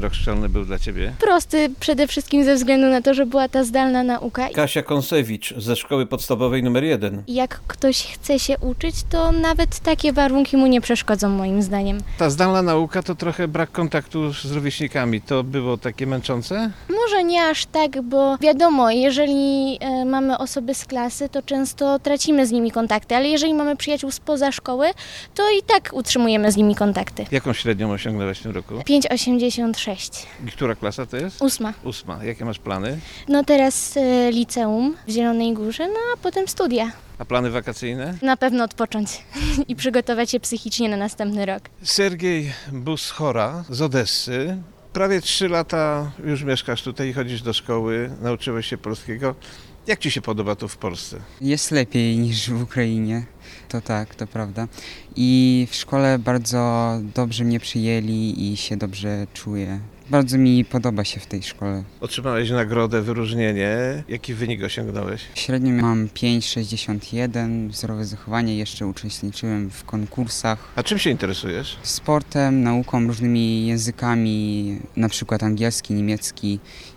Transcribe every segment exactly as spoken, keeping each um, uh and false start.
rok szkolny był dla Ciebie? Prosty przede wszystkim ze względu na to, że była ta zdalna nauka. Kasia Kąsewicz ze szkoły podstawowej numer jeden. Jak ktoś chce się uczyć, to nawet takie warunki mu nie przeszkodzą moim zdaniem. Ta zdalna nauka to trochę brak kontaktu z rówieśnikami. To było takie męczące? Może nie aż tak, bo wiadomo, jeżeli e, mamy osoby z klasy, to często tracimy z nimi kontakty, ale jeżeli mamy przyjaciół spoza szkoły, to i tak utrzymujemy z nimi kontakty. Jaką średnią osiągnęłaś w tym roku? pięć przecinek osiemdziesiąt sześć. I która klasa to jest? Ósma. Ósma. Jakie masz plany? No teraz e, liceum w Zielonej Górze, no a potem studia. A plany wakacyjne? Na pewno odpocząć i przygotować się psychicznie na następny rok. Sergiej Buschora z Odessy. Prawie trzy lata już mieszkasz tutaj i chodzisz do szkoły, nauczyłeś się polskiego. Jak Ci się podoba tu w Polsce? Jest lepiej niż w Ukrainie, to tak, to prawda. I w szkole bardzo dobrze mnie przyjęli i się dobrze czuję. Bardzo mi podoba się w tej szkole. Otrzymałeś nagrodę, wyróżnienie. Jaki wynik osiągnąłeś? Średnio mam pięć przecinek sześćdziesiąt jeden, zdrowe zachowanie, jeszcze uczestniczyłem w konkursach. A czym się interesujesz? Sportem, nauką, różnymi językami, na przykład angielski, niemiecki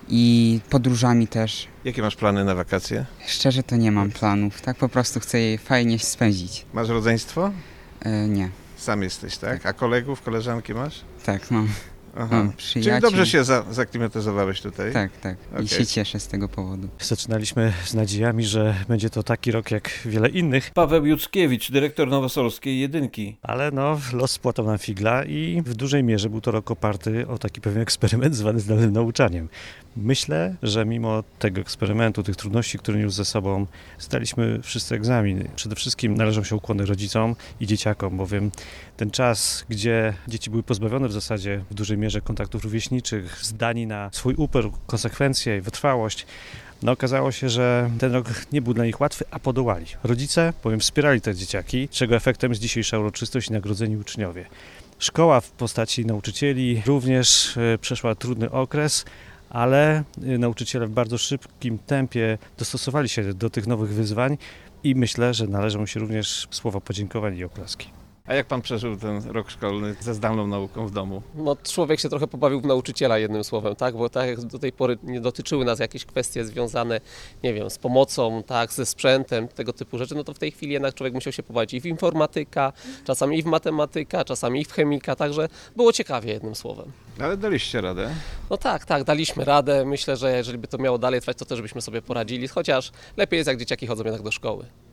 i podróżami też. Jakie masz plany na wakacje? Szczerze to nie mam planów, tak po prostu chcę je fajnie spędzić. Masz rodzeństwo? E, nie, Sam jesteś, tak? A kolegów, koleżanki masz? tak, mam. Aha. Mam Czyli przyjaciół. dobrze się za, zaklimatyzowałeś tutaj? Tak, tak. Okej. I się cieszę z tego powodu. Zaczynaliśmy z nadziejami, że będzie to taki rok jak wiele innych, Paweł Juckiewicz, dyrektor nowosolskiej jedynki. ale no, los spłatał nam figla i w dużej mierze był to rok oparty o taki pewien eksperyment zwany zdalnym nauczaniem. Myślę, że mimo tego eksperymentu, tych trudności, które niósł ze sobą, zdaliśmy wszyscy egzaminy. Przede wszystkim należą się ukłony rodzicom i dzieciakom, bowiem ten czas, gdzie dzieci były pozbawione w zasadzie w dużej mierze kontaktów rówieśniczych, zdani na swój uporę, konsekwencje i wytrwałość, no okazało się, że ten rok nie był dla nich łatwy, a podołali. Rodzice, powiem, wspierali te dzieciaki, czego efektem jest dzisiejsza uroczystość i nagrodzeni uczniowie. Szkoła w postaci nauczycieli również e, przeszła trudny okres, ale e, nauczyciele w bardzo szybkim tempie dostosowali się do tych nowych wyzwań i myślę, że należą się również słowa podziękowań i oklaski. A jak pan przeżył ten rok szkolny ze zdalną nauką w domu? No, człowiek się trochę pobawił w nauczyciela jednym słowem, tak? Bo tak jak do tej pory nie dotyczyły nas jakieś kwestie związane, nie wiem, z pomocą, tak, ze sprzętem, tego typu rzeczy, no to w tej chwili jednak człowiek musiał się pobawić i w informatyka, czasami i w matematyka, czasami i w chemika, także było ciekawie jednym słowem. Ale daliście radę. No tak, tak, daliśmy radę. Myślę, że jeżeli by to miało dalej trwać, to też byśmy sobie poradzili, chociaż lepiej jest, jak dzieciaki chodzą jednak do szkoły.